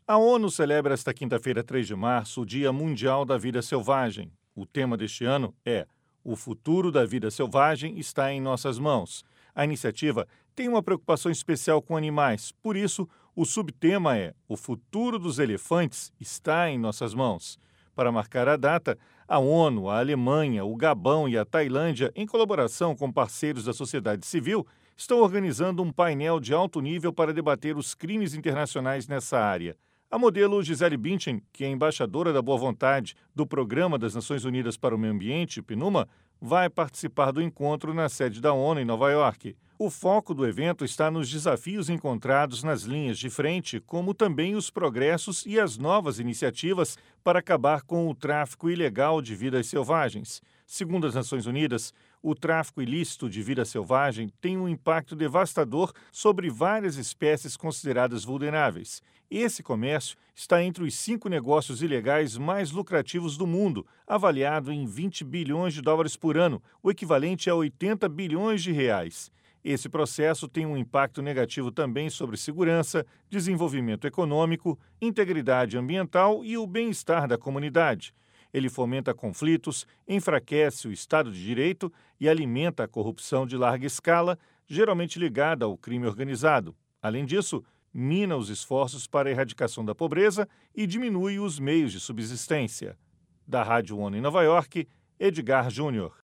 A ONU celebra esta quinta-feira, 3 de março, o Dia Mundial da Vida Selvagem. O tema deste ano é "O futuro da vida selvagem está em nossas mãos". A iniciativa tem uma preocupação especial com animais, por isso, o subtema é "O futuro dos elefantes está em nossas mãos". Para marcar a data, a ONU, a Alemanha, o Gabão e a Tailândia, em colaboração com parceiros da sociedade civil, estão organizando um painel de alto nível para debater os crimes internacionais nessa área. A modelo Gisele Bündchen, que é embaixadora da boa vontade do Programa das Nações Unidas para o Meio Ambiente, PNUMA, vai participar do encontro na sede da ONU em Nova York. O foco do evento está nos desafios encontrados nas linhas de frente, como também os progressos e as novas iniciativas para acabar com o tráfico ilegal de vidas selvagens. Segundo as Nações Unidas, o tráfico ilícito de vida selvagem tem um impacto devastador sobre várias espécies consideradas vulneráveis. Esse comércio está entre os 5 negócios ilegais mais lucrativos do mundo, avaliado em 20 bilhões de dólares por ano, o equivalente a 80 bilhões de reais. Esse processo tem um impacto negativo também sobre segurança, desenvolvimento econômico, integridade ambiental e o bem-estar da comunidade. Ele fomenta conflitos, enfraquece o Estado de Direito e alimenta a corrupção de larga escala, geralmente ligada ao crime organizado. Além disso, mina os esforços para a erradicação da pobreza e diminui os meios de subsistência. Da Rádio ONU em Nova York, Edgar Júnior.